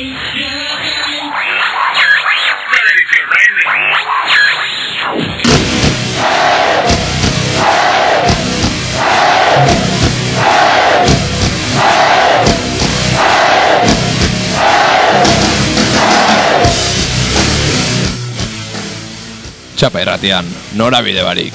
Txapa irratian, norabide barik.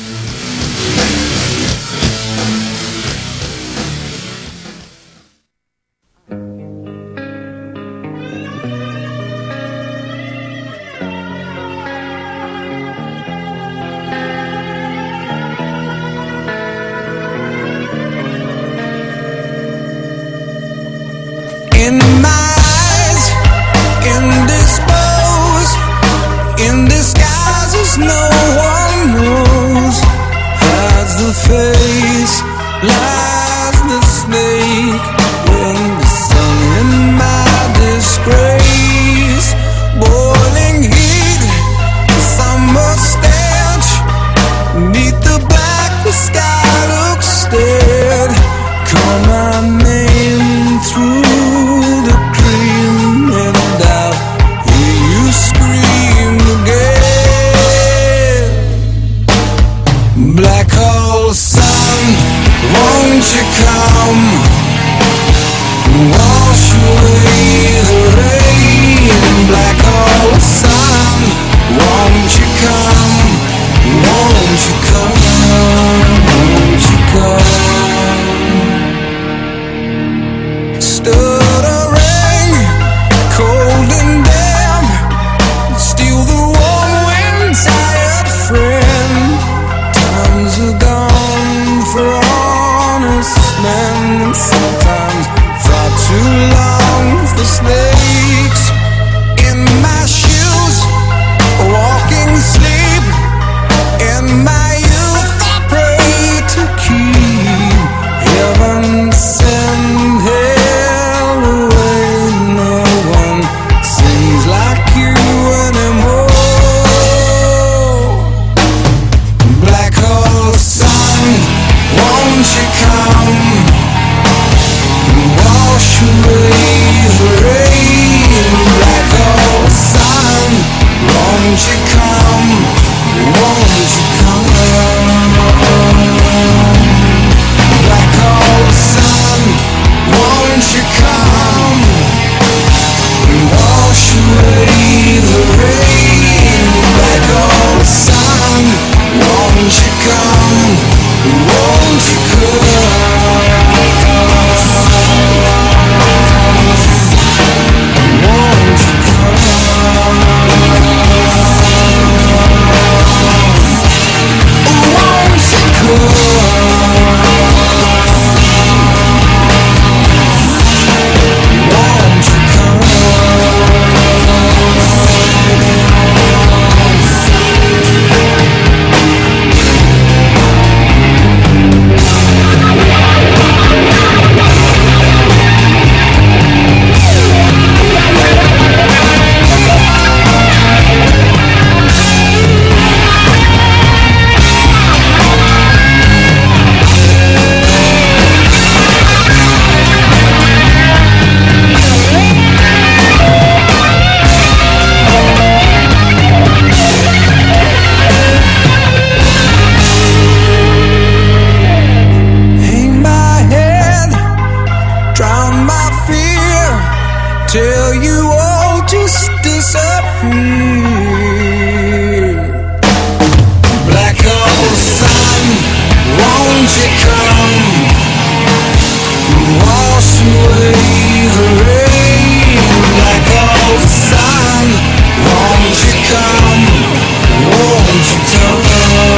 In my eyes, indisposed, in disguises no one knows. Hides the face, lies the snake. In the sun, in my disgrace, boiling heat, summer stench. Beneath the black, the sky looks dead. Call my name through the cream, and I'll hear you scream again. Black hole sun, won't you come? Wash away the rain. Black hole sun, won't you come? Won't you come? Won't you come? Stuttering, cold and damp, steal the warm wind, tired friend. Times are gone for honest men, sometimes far too long for snakes. In my shoes, walking sleep. In my youth I pray to keep heaven send hell away. No one sings like you anymore. Black hole sun, won't you come? Wash away the rain. Black hole sun, won't you come? Won't you come? Black hole sun, won't you come? Wash away the rain. Black hole sun, won't you come? Won't you come? Won't you come? Won't you till you all just disappear. Black hole sun, won't you come? Wash away the rain. Black hole sun, won't you come? Won't you come?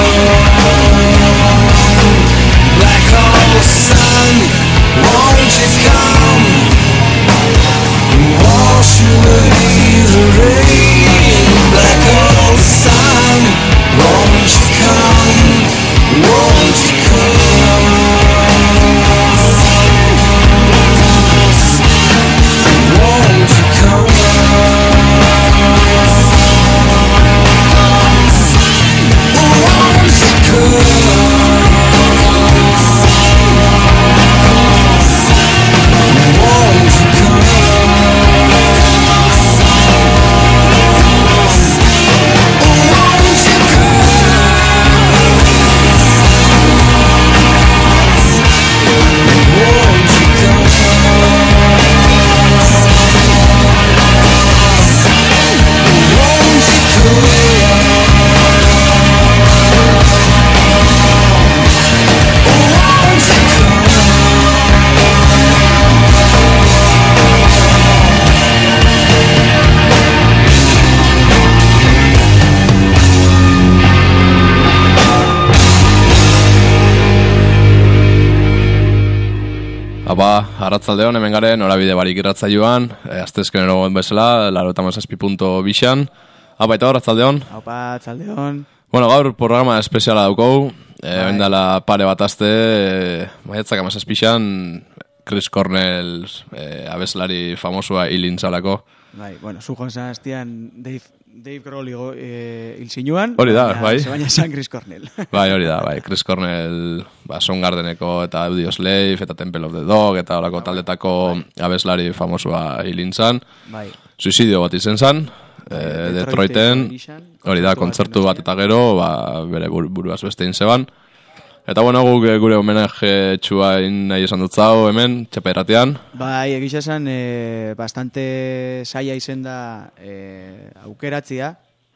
Black hole sun, won't you come? Wash away the rain. arratzaldeon hemen garen, norabide barik irratzaioan, astezkenero bezala, 97.2an. Apa, eta arratzaldeon? Apa, arratzaldeon. Bueno, gaur programa espeziala daukou, bendala pare bat aste, maiatzak 17an, Chris Cornell abeslari famosua hilintzalako. Bai, bueno, zu joan zaztian Dave Grohl hil zinuan. Hori da, bai. Baina esan Chris Cornell. Bai, hori da, bai. Chris Cornell, Soundgardeneko eta Audio Slave eta Temple of the Dog eta horako taldetako abeslari famosua hilintzan. Bai. Suizidio bat izen zan, Detroiten, hori da, kontzertu bat eta gero, bere buruaz bestein zeban. Eta bueno, gure homenaje txuain nahi esan dut zau hemen, txapairratean. Bai, egisa esan, bastante saia izen da aukeratzia.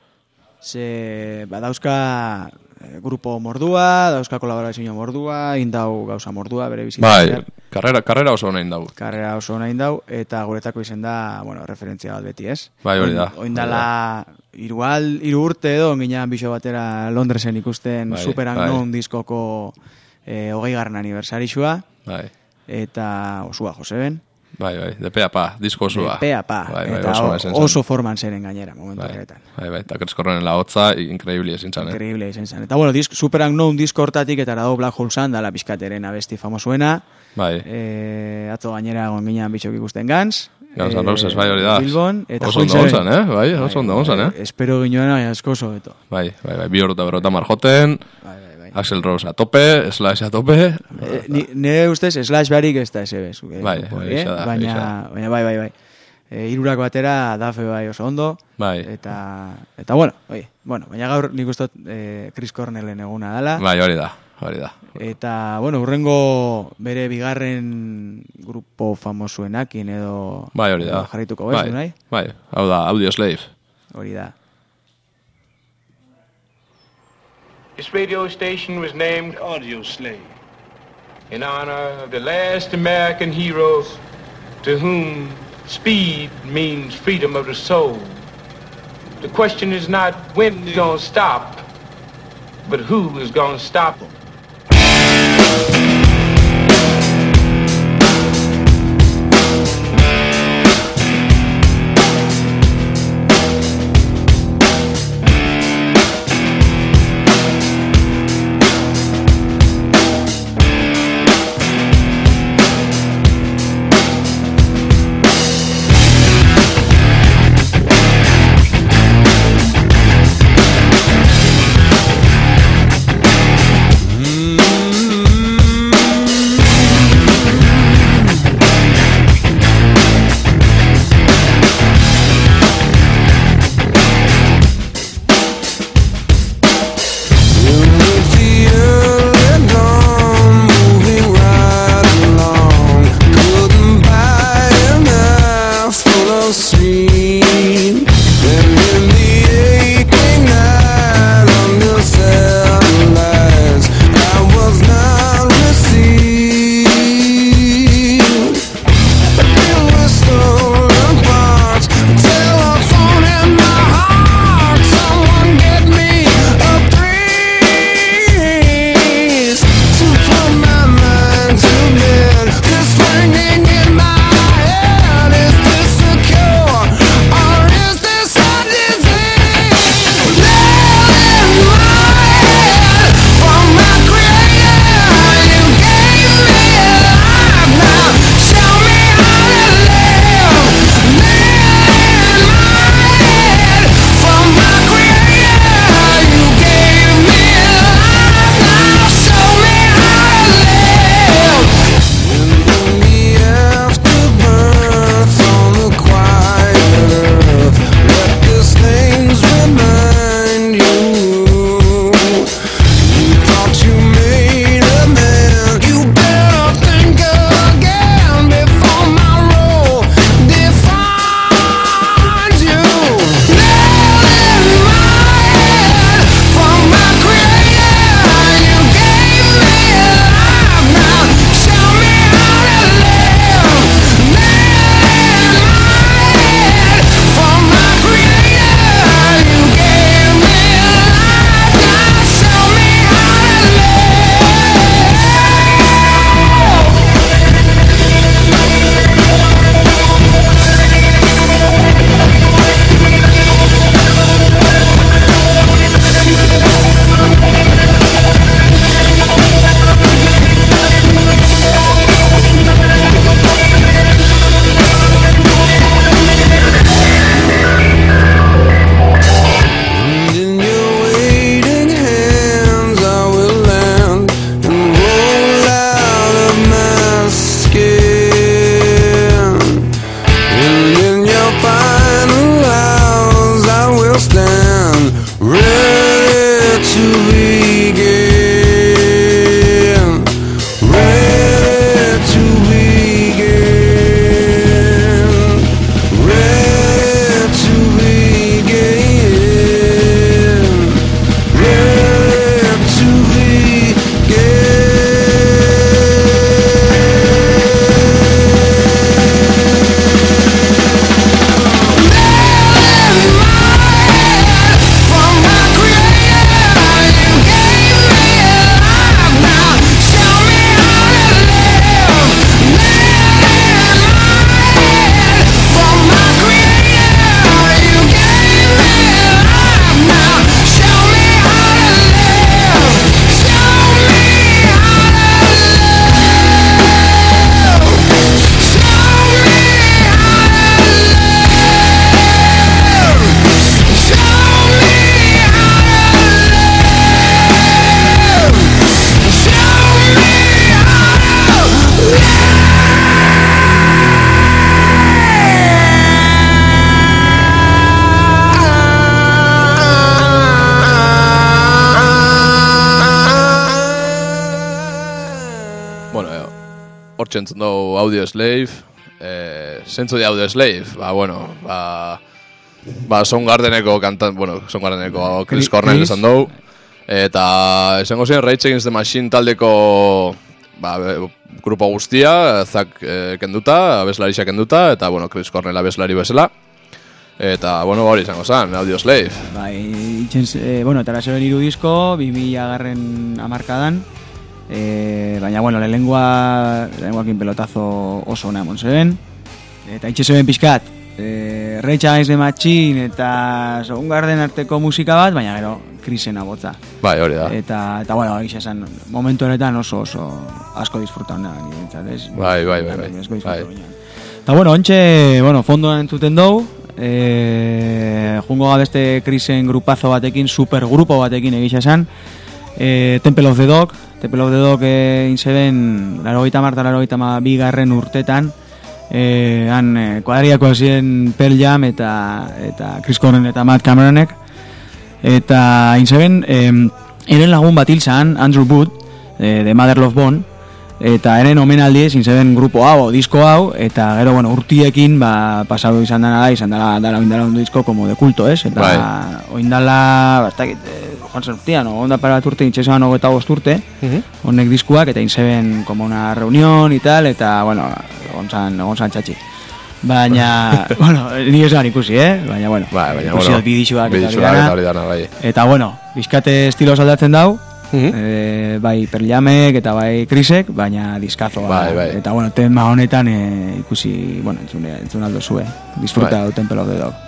Ze, dauzka grupo mordua, dauzka kolaborazio mordua, indau gauza mordua, bere bizitza. Bai, karrera oso hona indau. Karrera oso hona indau, eta guretako izen da, bueno, referentzia bat beti, ez? Bai, hori da. Oindala, hiru urte edo, ginean bixo batera Londresen ikusten Super Unknown diskoko 20. aniversarixua. Bai. Eta osua Joseben. Bai, de pe a pa, disko osua. De pe a pa, eta oso forman zeren gainera, momentu horretan. Bai, eta Chris Cornell la hotza, increíble esin zan, Increíble esin zan. Eta bueno, Super Unknown disko hortatik eta dago Black Hole Sun, dala pizkateren abesti famosuena. Bai. Atzo gainera gonginan bitxok ikusten Guns. Guns N' Roses, bai, hori da. Bilbon, eta oso ondo gonzan, Bai, oso ondo gonzan, Espero ginoena, bai, asko oso beto. Bai, 2 marjoten. Bai. Axel Rose a tope, Slash a tope. Nire ustez, Slash barik ez da ese bezu. Bai, baina bai. Hirurak batera, dafe bai oso ondo. Bai. Eta bueno, baina gaur nik ustot Chris Cornellen eguna dala. Bai, hori da. Eta, bueno, urrengo bere bigarren grupo famosuenakin edo... Bai, hori da. Jarrituko bezu, nahi? Bai, hau da, Audio Slave. Hori da. This radio station was named Audio Slave in honor of the last American hero to whom speed means freedom of the soul. The question is not when it's going to stop, but who is going to stop them. entzun dugu Audio Slave. Zentzu di Audio Slave? Soundgardeneko kantan, Soundgardeneko Chris Cornell esan dugu. Eta esango ziren Rage Against the Machine taldeko grupo guztia, Zak kenduta, abeslarixa kenduta, eta Chris Cornell abeslari bezala. Eta, hori izango zen, Audio Slave. Eta laseren 3 disko, 2000 hamarkadan. Baina, lehenengoakin pelotazo oso ona emon zeben. Eta itxezeben pixkat, Rage Against the Machine eta Soundgarden arteko musika bat, baina gero Chrisen abotza. Bai, hori da. Eta egia esan, momentu honetan oso asko disfrutan da. Bai. Eta ontxe, fondoan entzuten dugu, jungo beste Chrisen grupazo batekin, supergrupo batekin egia esan, Temple of the Dog inzeben 82 urtetan, han kuadriako ziren Pearl Jam eta Chris Cornell eta Matt Cameronek, eta inzeben eren lagun bat hilzan, Andrew Wood, de Mother Love Bone, eta eren omenaldi inzeben grupo hau, disko hau, eta gero, urtiekin pasado izan dela oindala un disko como de culto, ez? Eta oindala, joan zen urtean, onda para bat urte, intxesan 25 urte, honek diskuak, eta inzeben como una reunión y tal, eta, egon zan txatxi. Baina, ni esan ikusi, baina, ikusi dut bidixuak eta hori dana, bai. Eta, bizkate estilo aldatzen dau, bai Pearl Jamek eta bai Chrisek, baina diskazo. Bai. Eta, tema honetan ikusi, entzun aldo zue, disfruta du Temple of the Dog.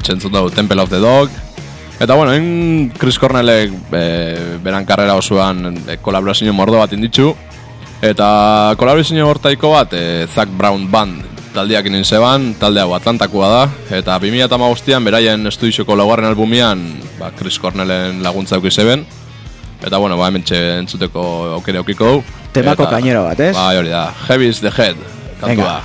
entzun dugu Temple of the Dog. Eta bueno, Chris Cornellek beran karrera osoan kolaborazio mordo bat inditzu. Eta kolaborazio hortaiko bat Zac Brown Band taldeak inen zeban, talde hau Atlantakoa da. Eta 2015an beraien estudizioko laugarren albumian Chris Cornellen laguntza auki zeben. Eta bueno, hementxe entzuteko aukere aukiko du. Temako kainero bat, ez? Bai, hori da. Heavy is the Head. Kantua.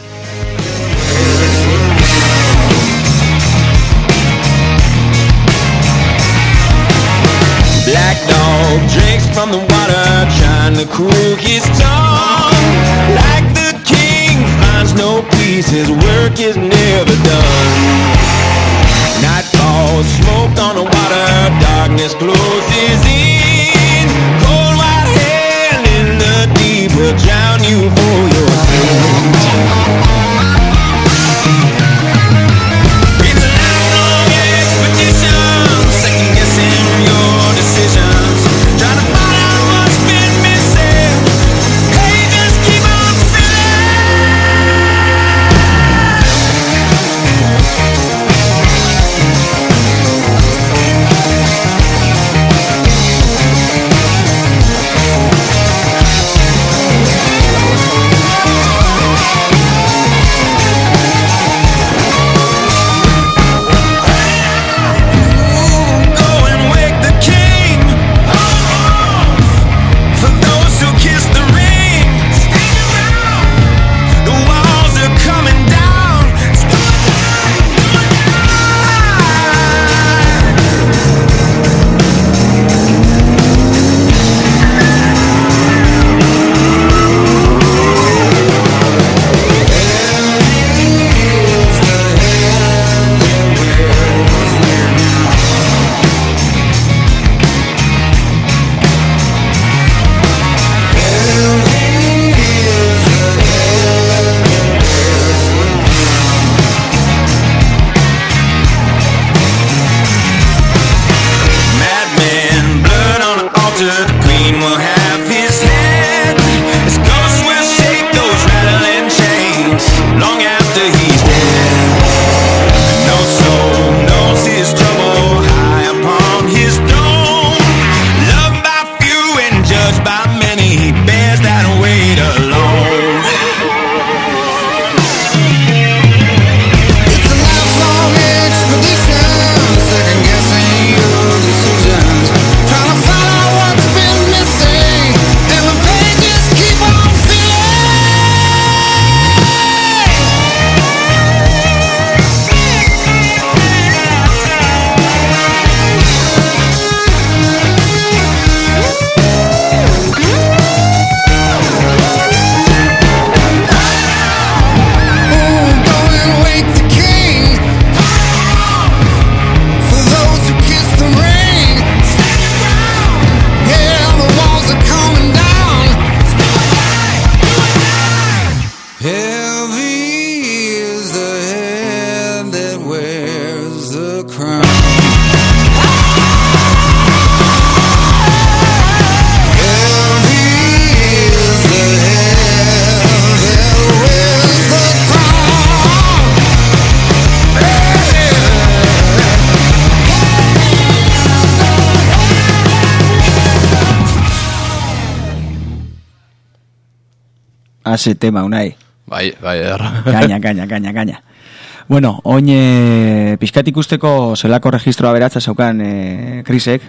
Black dog drinks from the water, trying to cool his tongue. Like the king finds no peace, his work is never done. Nightfall, smoke on the water, darkness closes in. Cold white hand in the deep will drown you for your sins. It's a lifelong expedition, second guessing your decisions, trying to find out what's been missing. Hey, just keep on Ase tema unai. Bai, Gaina. Bueno, oin pixkat ikusteko zelako registroa beratza zeukan Chrisek.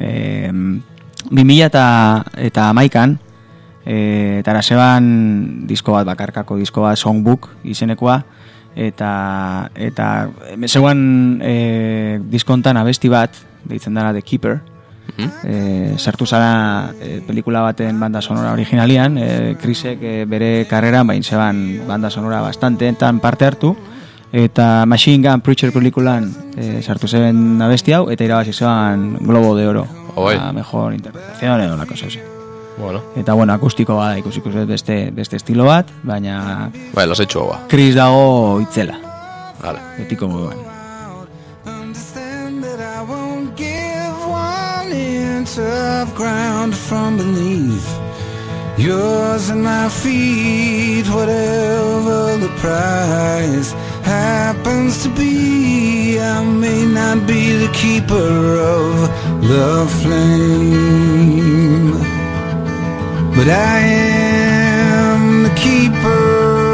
2011an eta zeban disko bat, bakarkako disko bat, Songbook izenekoa, eta zegoan diskontan abesti bat, deitzen dara The Keeper, sartu zara pelikula baten banda sonora originalian, Chrisek bere karreran bain zeban banda sonora bastante entan parte hartu, eta Machine Gun Preacher pelikulan sartu zeben abesti hau, eta irabazi zeban Globo de Oro, la mejor interpretación edo lako zeuzi. Bueno. Eta bueno, akustiko bada ikusiko beste estilo bat, baina bai, las hecho ba. Chris dago itzela. Vale. Betiko moduan. Of ground from beneath yours and my feet, whatever the price. happens to be, I may not be the keeper of the flame, but I am the keeper.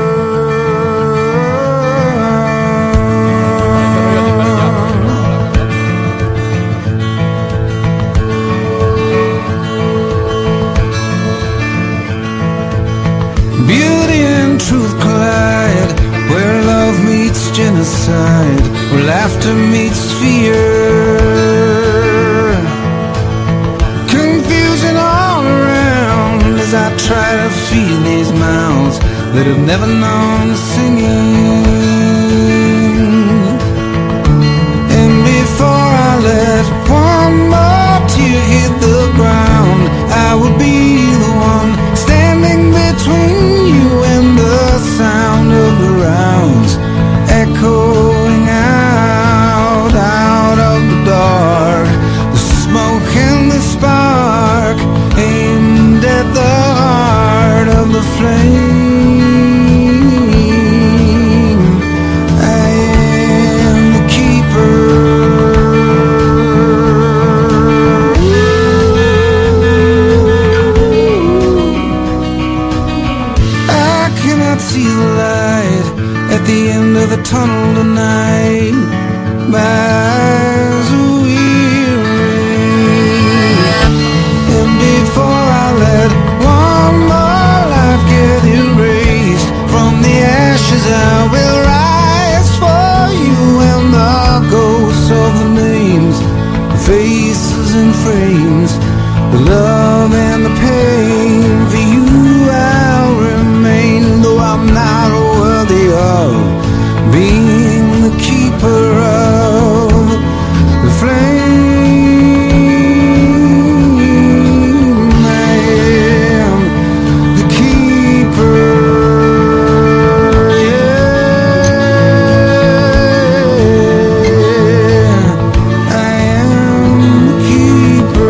Beauty and truth collide, where love meets genocide, where laughter meets fear. Confusion all around as I try to feed these mouths that have never known singing. And before I let one more tear hit the ground, I will be the one standing between you and the sound of the rounds echoing out of the dark, the smoke and the spark aimed at the heart of the flame. I am the keeper. See the light at the end of the tunnel tonight. My eyes are weary, and before I let one more life get erased from the ashes, I will rise for you and the ghosts of the names, the faces and frames, the love and the pain. For you I'll remain, though I'm not worthy of being the keeper of the flame. I am the keeper, yeah. I am the keeper.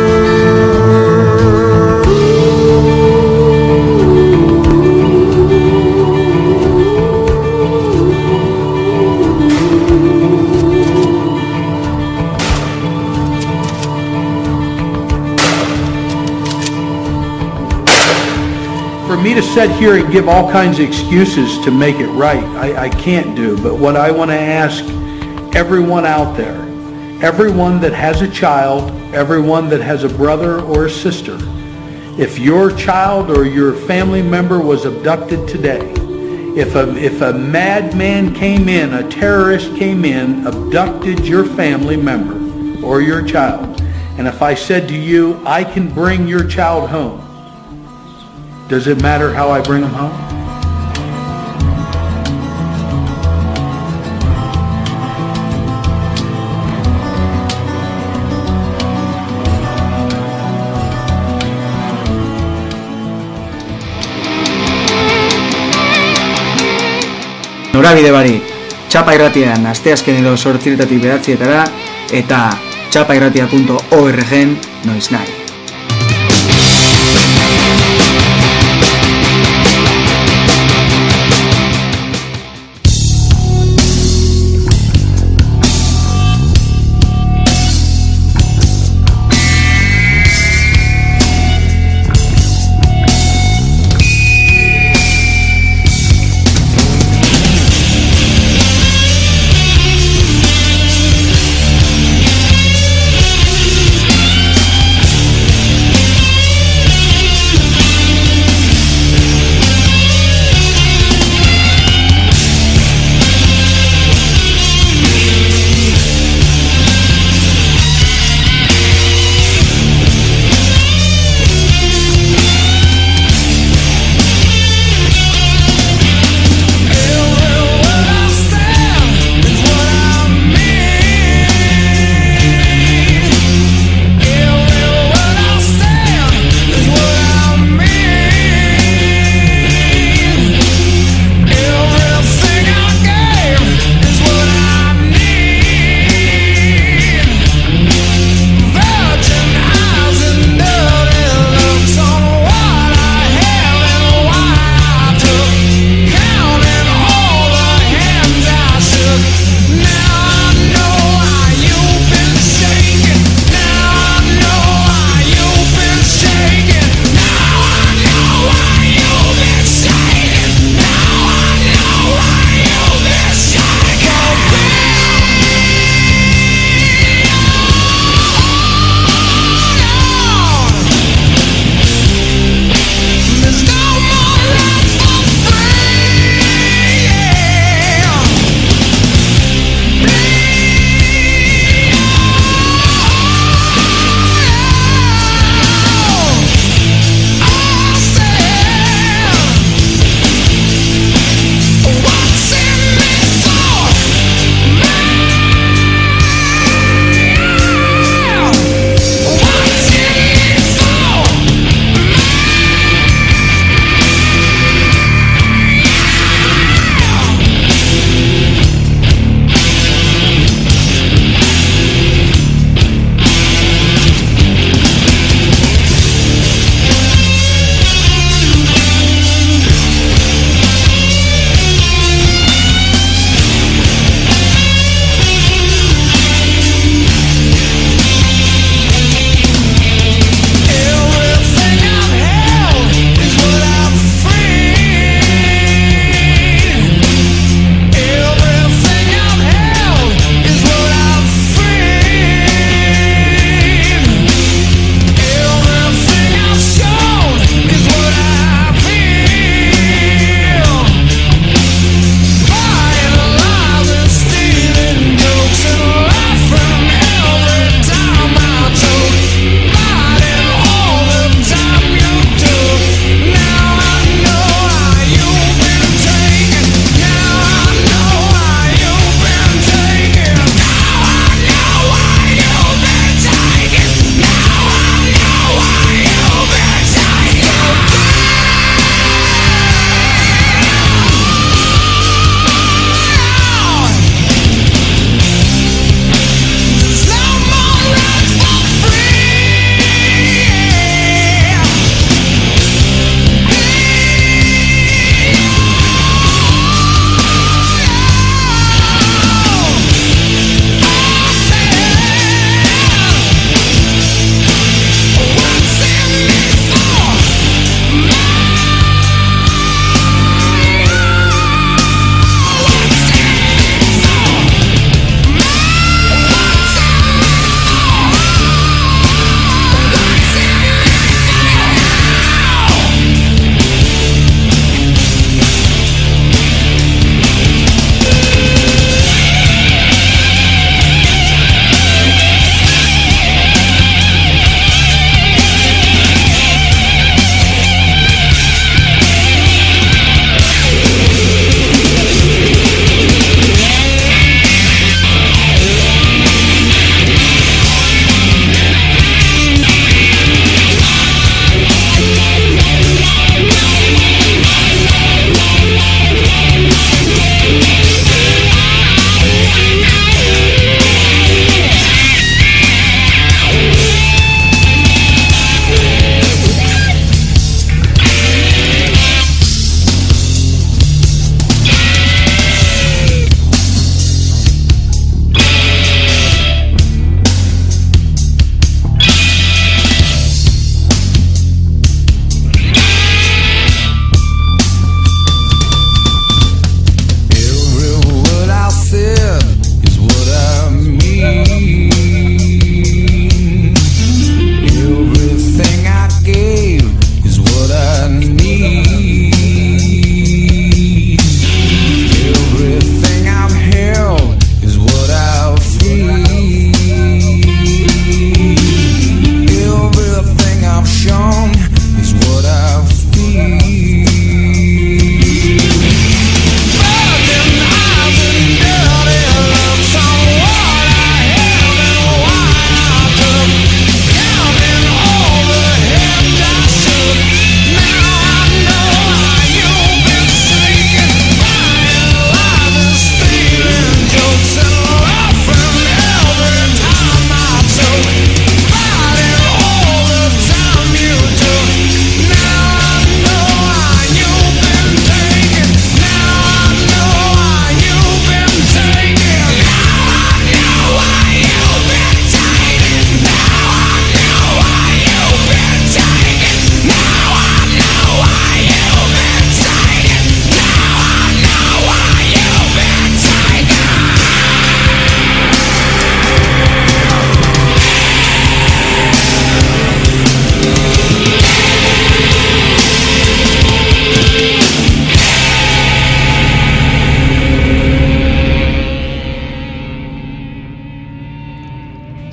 For me to sit here and give all kinds of excuses to make it right, I can't do. But what I want to ask everyone out there, everyone that has a child, everyone that has a brother or a sister, if your child or your family member was abducted today, if a madman came in, a terrorist came in, abducted your family member or your child, and if I said to you, I can bring your child home, does it matter how I bring them home? Norabide bari, Txapa Irratian asteazken edo 8:00 9:00 eta txapairratia.org noiznahi.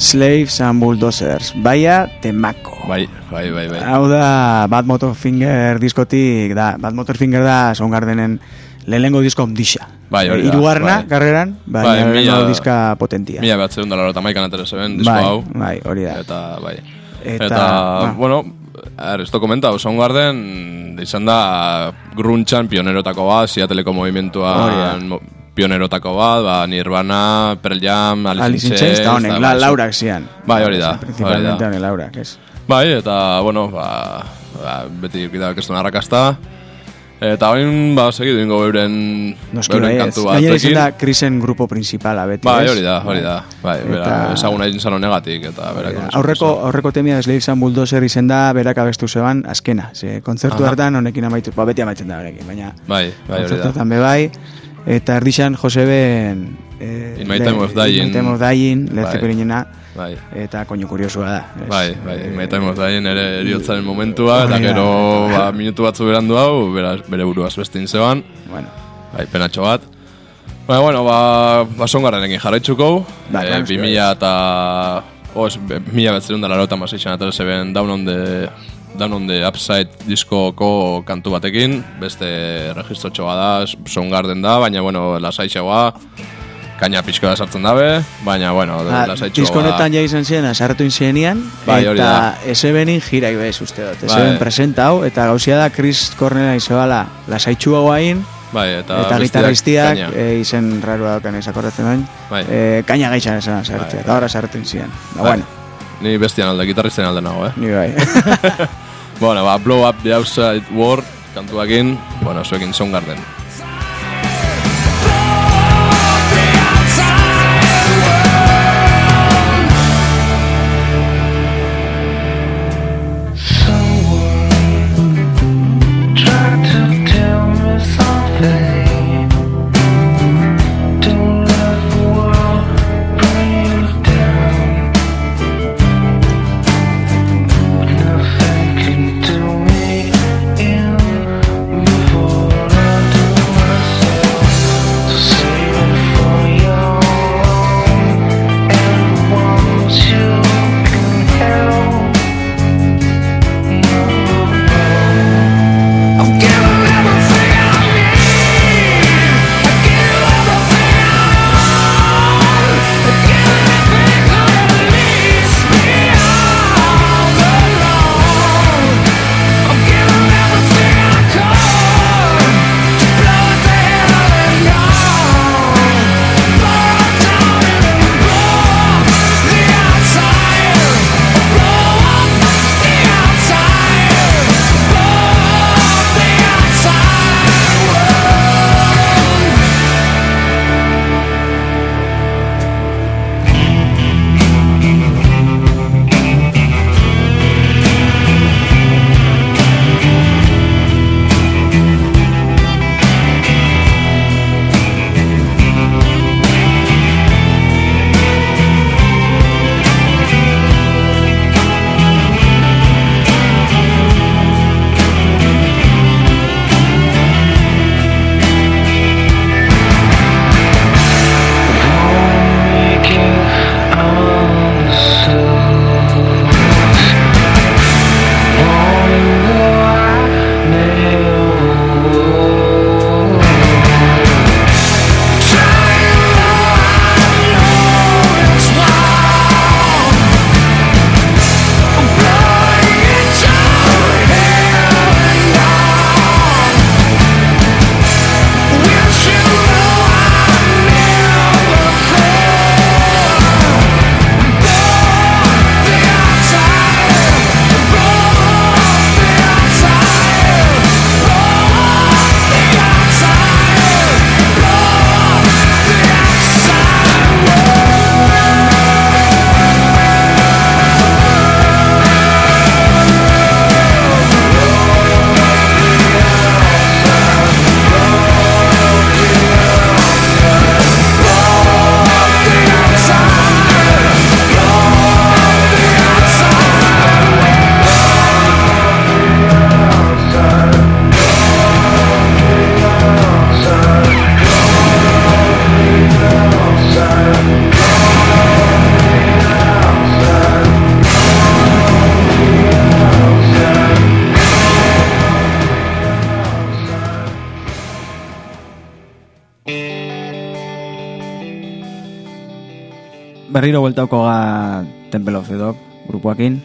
Slaves and Bulldozers, baia temako. Bai. Hau da Bad Motorfinger diskotik, Bad Motorfinger da Soundgardenen lehenengo disko ondisa. Bai, hori da. Hirugarrena, karreran, baina lehenengo diska potentia. 1991 atera zeben disko hau. Bai, hori da. Eta, bai. Eta bueno, esto komentau, Soundgarden izan da gruntzan pionerotako bat, Seattleko movimentuan pionerotako bat, Nirvana, Pearl Jam, Alice in Chains, eta honek, laurak zian. Bai, hori da. Principalmente honek laurak, ez. Bai, eta, bueno, beti ikita kerstuen arrakasta. Eta hain, segidu ingo euren kantu bat. Gainera izan da Chrisen grupo principala, beti, bai, hori da. Bai, bera, ezaguna izan zan honegatik, eta berak. Aurreko temia Slaves and Bulldozer izan da, berak abestu zeban, azkena. Kontzertu hartan honekin amaitu, beti amaitzen da berekin, baina. Bai, hori da. Kontzertuetan bebai, eta erdixan Joseben In My Time of Dying, Led Zeppelinena, bai. Eta koño kuriosua da. Bai, In My Time of Dying ere eriotzaren momentua, eta gero minutu batzu berandu hau, bere buruaz bestin zeban. Bueno. Bai, penatxo bat. Baina, bueno, Soundgardenekin jarraitzuko. 2000 eta... 1986 atera zeben Down on the Upside diskoko kantu batekin, beste registrotxo da, Soundgarden da, baina, bueno, lasaitxoa, kaina pixko da sartzen dabe, baina, bueno, lasaitxoa... Disko honetan ja izan ziren, asartu inzienian, eta esebenin jirai bez uste dut, eseben presentau, eta gauzia da Chris Cornell izabala lasaitxua guain, eta gitarristiak izen rarua dauken ezakorretzen dain, kaina gaitxan esan sartzen, eta horra sartu inzien, da bueno. Ni bestian alde, gitarristen alde nago, Ni bai. Bueno, Blow Up the Outside World kantuakin, bueno, zuekin Soundgarden. Before I do berriro bueltauko ga Temple of the Dog grupoakin.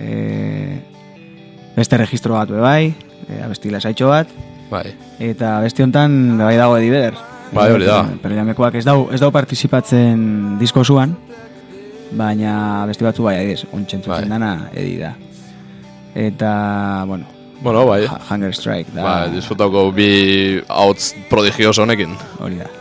Beste registro bat bai, abesti lasaitxo bat. Bai. Eta beste hontan bai dago Eddie Vedder. Bai, hori da. Perdiamekoak ez dau partizipatzen disko zuan, baina beste batzu bai adiz, ontsentzutzen dana Eddie da. Eta, bueno, bai. Hunger Strike da. Bai, disfrutauko bi hauts prodigioso honekin. Hori da.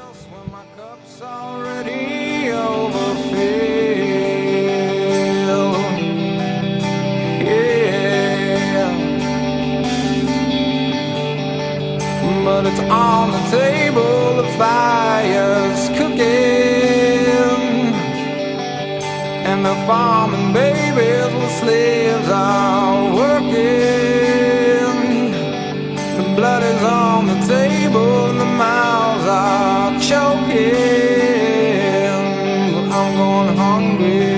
But it's on the table, the fire's cooking, and the farming babies with slaves are working. The blood is on the table and the mouths are choking, but I'm going hungry.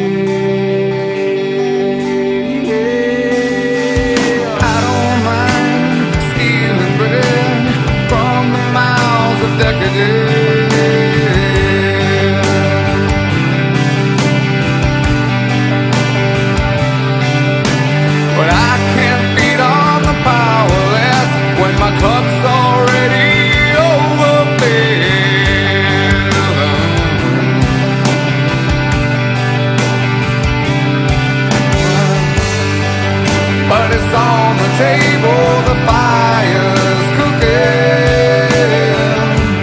But I can't beat on the powerless when my cup's already overfilled. But it's on the table, the fire's cooking,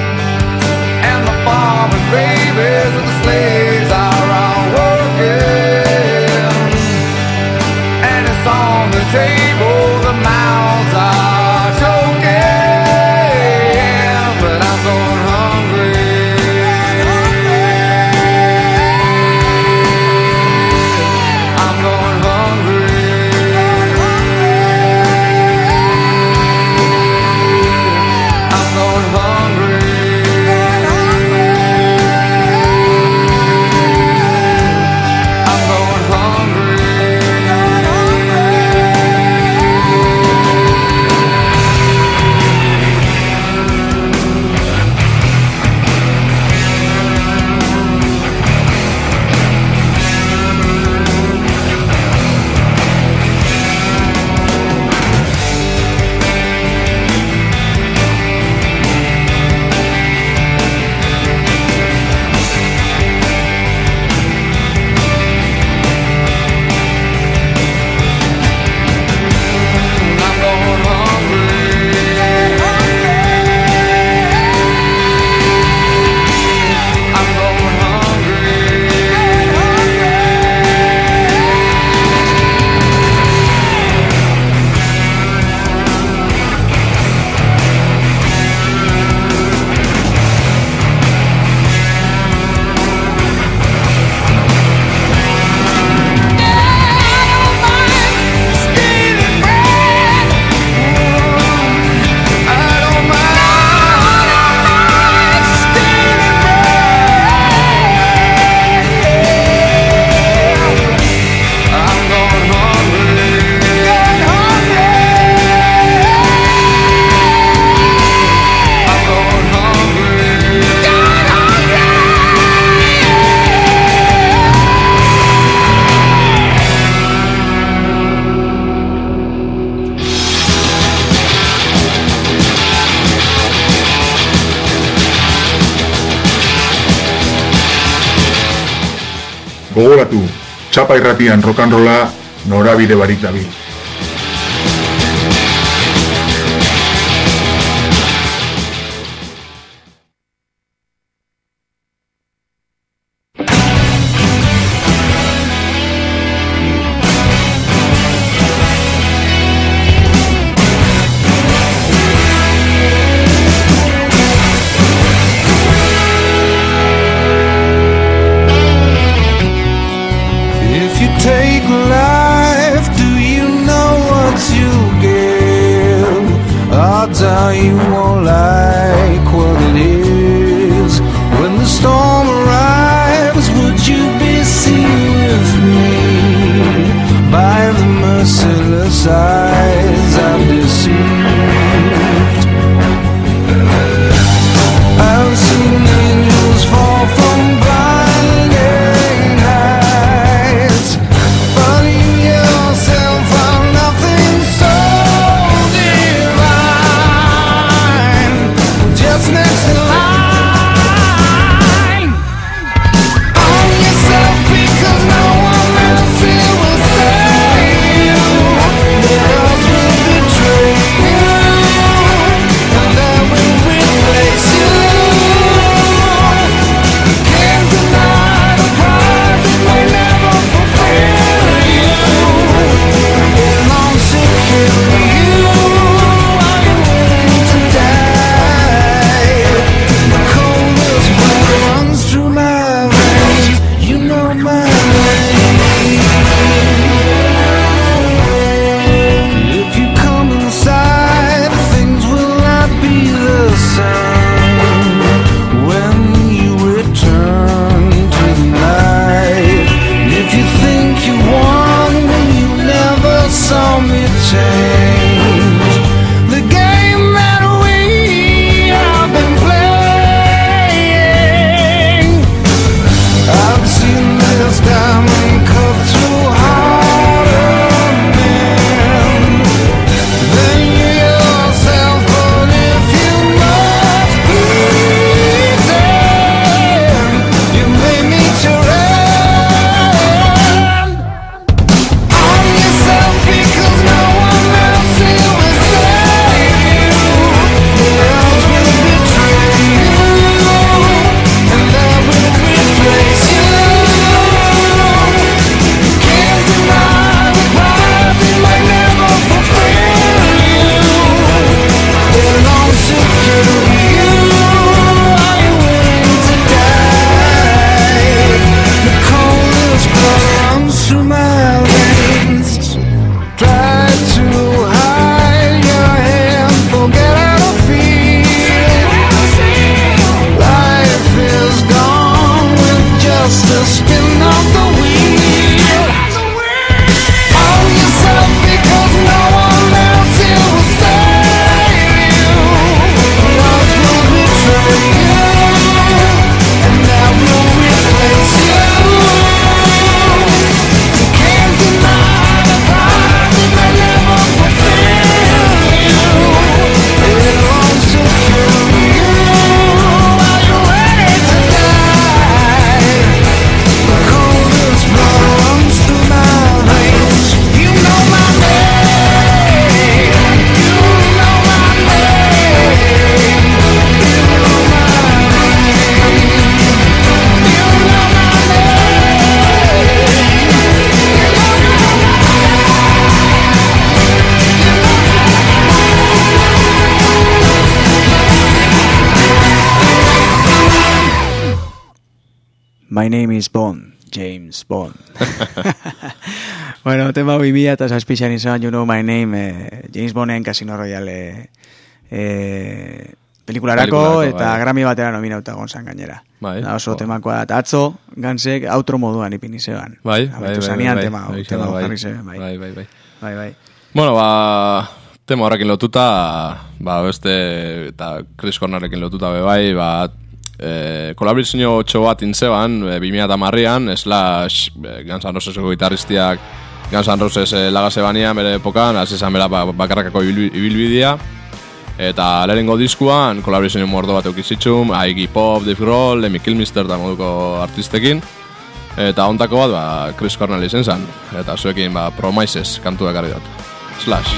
babies and the slaves are all working, and it's on the table, the mouths are choking, but I'm going hungry. I'm going hungry. I'm going hungry. Gogoratu, Txapa irratian rock'n'rolla norabide barik dabil. Take life, do you My name is Bond, James Bond. Bueno, tema 2006an izan, You Know My Name, James Bonden Casino Royale pelikularako eta bai. Grammy batera nominauta gonzan gainera. Bai. Da oso temakoa da. Atzo, gansek outro moduan ipini zeban. Bai. Tema jarri zeban, bai. Bueno, tema horrekin lotuta, beste, eta Chris Cornerekin lotuta bai, kolabrizio 8 bat intzeban, 2010an, Slash, Guns N' Roseseko gitarristiak, Guns N' Roses lagase banian, bere epokan, azizan bera bakarrakako ibilbidea, eta lehenengo diskuan, kolabrizio mordo bat eukizitxum, Iggy Pop, Dave Grohl, Lemmy Kilmister da moduko artistekin, eta ontako bat, Chris Cornell izen zen, eta zuekin, Promises kantua ekarri dut. Slash.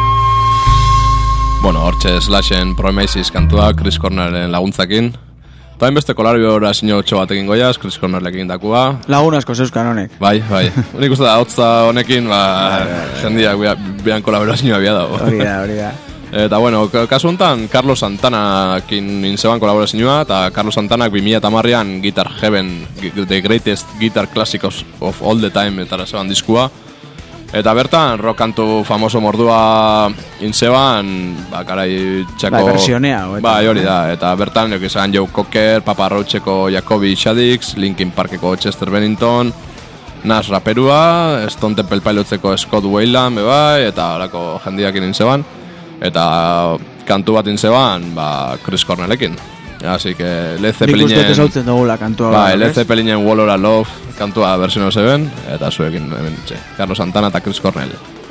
Slashen Promises kantua Chris Corneren laguntzakin, Eta beste kolaborazio sinotxo bat egin goiaz, Chris Cornellekin dakua. Lagun asko zeuzkan honek. Bai. Nik uste da, hotza honekin, jendiak behan kolaborazioa bia dago. Hori da. Eta bueno, kasu honetan, Carlos Santanakin nintzeban kolaborazioa, eta Carlos Santanak 2010an Guitar Heaven, The Greatest Guitar Classics of All the Time, eta zeban diskua. Eta bertan, rock kantu famoso mordua intzeban, karai txako... versionea. Hori da, eta bertan, izan Joe Cocker, Papa Roacheko Jacoby Shaddix, Linkin Parkeko Chester Bennington, Nas raperua, Stone Temple Pilotseko Scott Weiland, eta horako jendiak intzeban. Eta kantu bat intzeban, Chris Cornellekin. Así que Led Zeppelinen... Nik uste ezautzen dugula kantua. Led Zeppelinen Wall of Love kantua versiono zeben, eta zuekin hemen Carlos Santana eta Chris Cornell.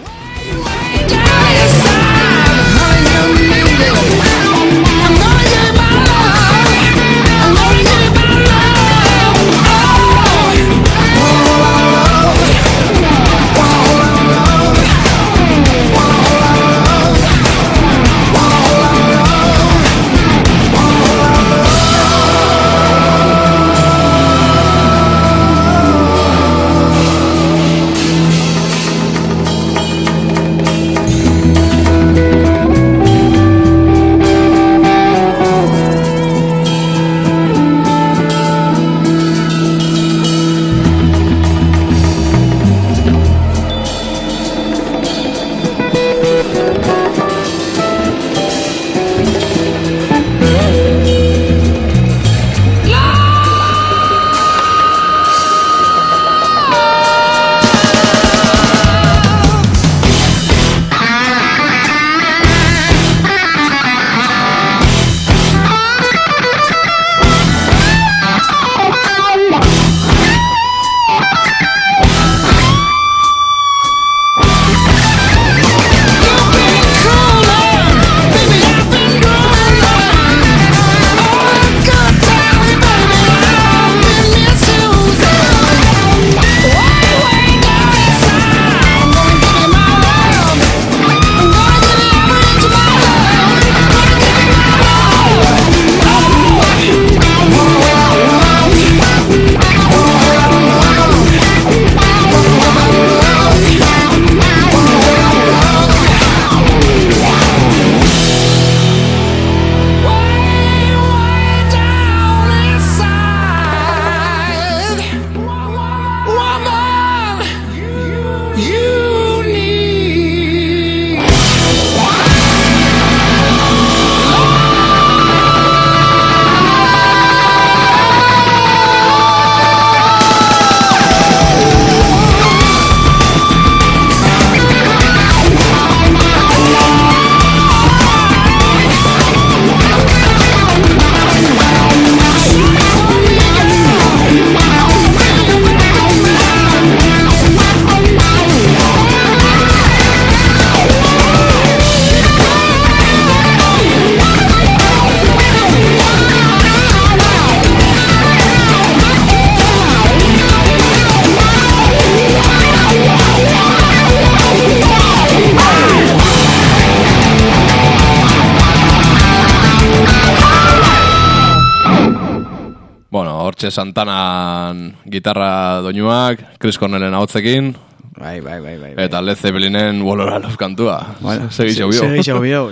Hortxe Santanan gitarra doinuak, Chris Cornellen ahotzekin. Bai. Eta Led Zeppelinen Wall of Love kantua. Bueno, segixo bio.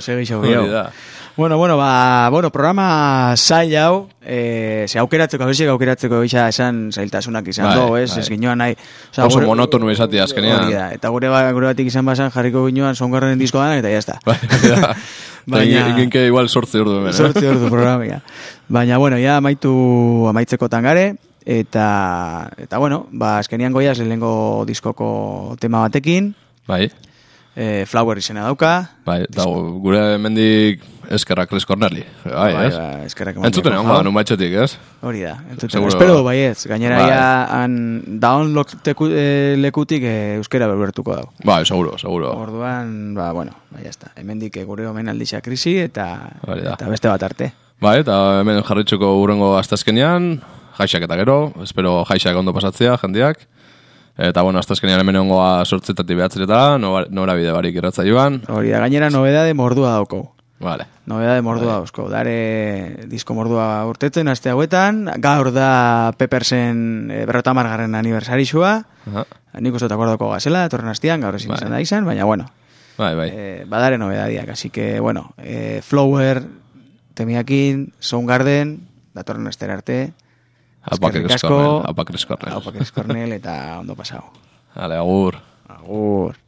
Bueno, programa zail hau, ze aukeratzeko isa esan zailtasunak izan do, ez ginoan nahi. Oso monotonu izati azkenean. Eta gure batik izan basan jarriko ginoan songarren diskoan eta jazta. Baina eginke igual 8 ordu hemen. 8 ordu programia. Baina, bueno, ja amaitzekotan gare, eta bueno, azkenian goiaz lehenengo diskoko tema batekin. Bai. Flower izena dauka. Bai, gure mendik eskerrak Chris Cornelli. Bai, ez? Eskerrak. Entzuten egon gara, nun baitxetik, ez? Hori da. Espero bai ez. Gainera ja download lekutik euskera berbertuko dago. Bai, seguro. Orduan, bueno, jazta. Hemendik gure omen alditza krisi eta beste bat arte. Bai, eta hemen jarritxuko urrengo astazkenean, jaixak eta gero, espero jaixak ondo pasatzea, jendiak. Eta, bueno, astazkenean hemen ongoa 8 behatzeretara, norabide barik irratza joan. Hori da, gainera nobedade mordua dauko. Vale. Nobedade mordua eusko. Dare disko mordua urtetzen aste hauetan. Gaur da Peppersen 50. aniversarixua. Nik uste akordoko gazela, torren astian, gaur ezin izan da izan, baina bueno. Bai. Badare nobedadiak, así que bueno, Flower temiakin, Soundgarden, datorren astera arte. Aupa Chris Cornell, eta ondo pasau. Ale, agur. Agur.